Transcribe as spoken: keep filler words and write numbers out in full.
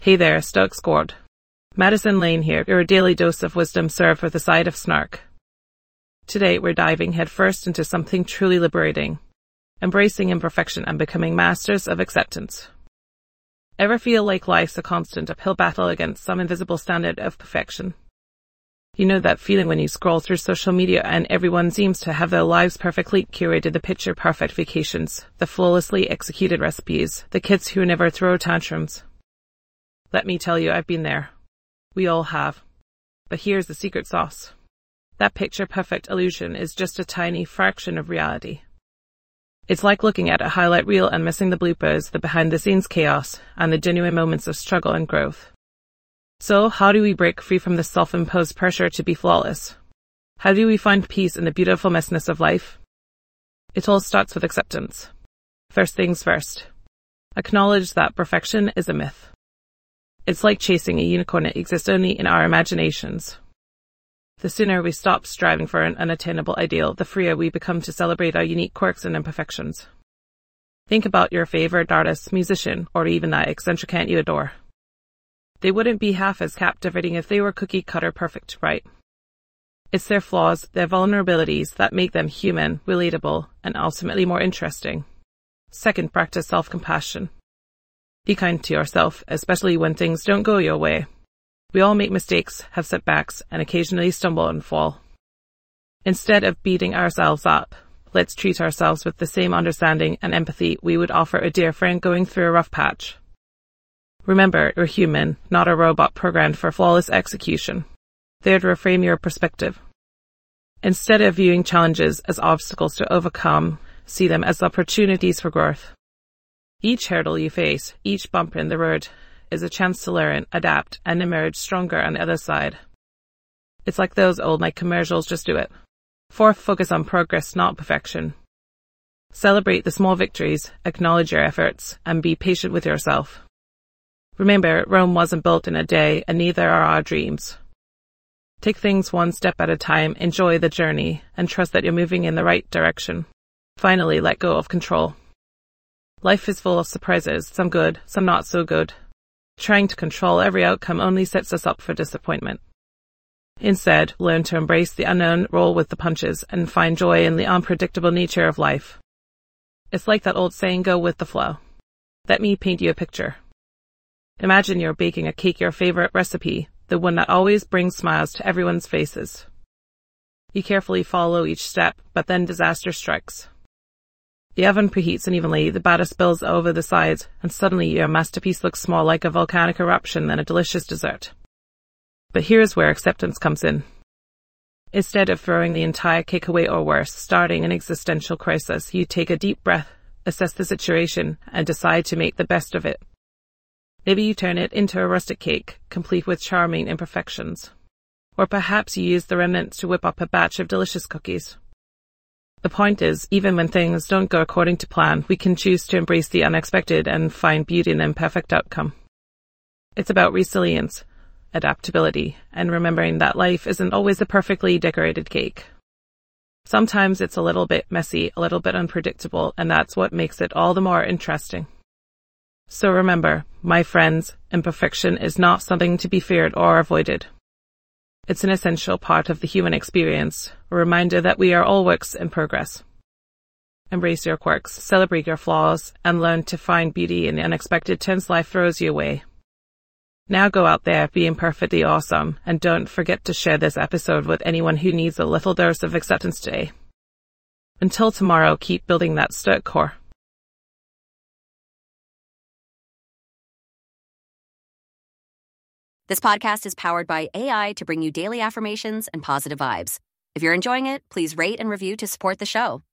Hey there, Stoic Squad. Madison Lane here, your daily dose of wisdom served with a side of snark. Today we're diving headfirst into something truly liberating, embracing imperfection and becoming masters of acceptance. Ever feel like life's a constant uphill battle against some invisible standard of perfection? You know that feeling when you scroll through social media and everyone seems to have their lives perfectly curated, the picture-perfect vacations, the flawlessly executed recipes, the kids who never throw tantrums. Let me tell you, I've been there. We all have. But here's the secret sauce. That picture-perfect illusion is just a tiny fraction of reality. It's like looking at a highlight reel and missing the bloopers, the behind-the-scenes chaos, and the genuine moments of struggle and growth. So, how do we break free from this self-imposed pressure to be flawless? How do we find peace in the beautiful messiness of life? It all starts with acceptance. First things first. Acknowledge that perfection is a myth. It's like chasing a unicorn that exists only in our imaginations. The sooner we stop striving for an unattainable ideal, the freer we become to celebrate our unique quirks and imperfections. Think about your favorite artist, musician, or even that eccentric aunt you adore. They wouldn't be half as captivating if they were cookie-cutter perfect, right? It's their flaws, their vulnerabilities that make them human, relatable, and ultimately more interesting. Second, practice self-compassion. Be kind to yourself, especially when things don't go your way. We all make mistakes, have setbacks, and occasionally stumble and fall. Instead of beating ourselves up, let's treat ourselves with the same understanding and empathy we would offer a dear friend going through a rough patch. Remember, you're human, not a robot programmed for flawless execution. There to reframe your perspective. Instead of viewing challenges as obstacles to overcome, see them as opportunities for growth. Each hurdle you face, each bump in the road, is a chance to learn, adapt, and emerge stronger on the other side. It's like those old Nike commercials, just do it. Fourth, focus on progress, not perfection. Celebrate the small victories, acknowledge your efforts, and be patient with yourself. Remember, Rome wasn't built in a day, and neither are our dreams. Take things one step at a time, enjoy the journey, and trust that you're moving in the right direction. Finally, let go of control. Life is full of surprises, some good, some not so good. Trying to control every outcome only sets us up for disappointment. Instead, learn to embrace the unknown, roll with the punches, and find joy in the unpredictable nature of life. It's like that old saying, go with the flow. Let me paint you a picture. Imagine you're baking a cake, your favorite recipe, the one that always brings smiles to everyone's faces. You carefully follow each step, but then disaster strikes. The oven preheats unevenly, the batter spills over the sides, and suddenly your masterpiece looks more like a volcanic eruption than a delicious dessert. But here's where acceptance comes in. Instead of throwing the entire cake away or worse, starting an existential crisis, you take a deep breath, assess the situation, and decide to make the best of it. Maybe you turn it into a rustic cake, complete with charming imperfections. Or perhaps you use the remnants to whip up a batch of delicious cookies. The point is, even when things don't go according to plan, we can choose to embrace the unexpected and find beauty in the imperfect outcome. It's about resilience, adaptability, and remembering that life isn't always a perfectly decorated cake. Sometimes it's a little bit messy, a little bit unpredictable, and that's what makes it all the more interesting. So remember, my friends, imperfection is not something to be feared or avoided. It's an essential part of the human experience, a reminder that we are all works in progress. Embrace your quirks, celebrate your flaws, and learn to find beauty in the unexpected turns life throws you away. Now go out there being perfectly awesome, and don't forget to share this episode with anyone who needs a little dose of acceptance today. Until tomorrow, keep building that stoic core. This podcast is powered by A I to bring you daily affirmations and positive vibes. If you're enjoying it, please rate and review to support the show.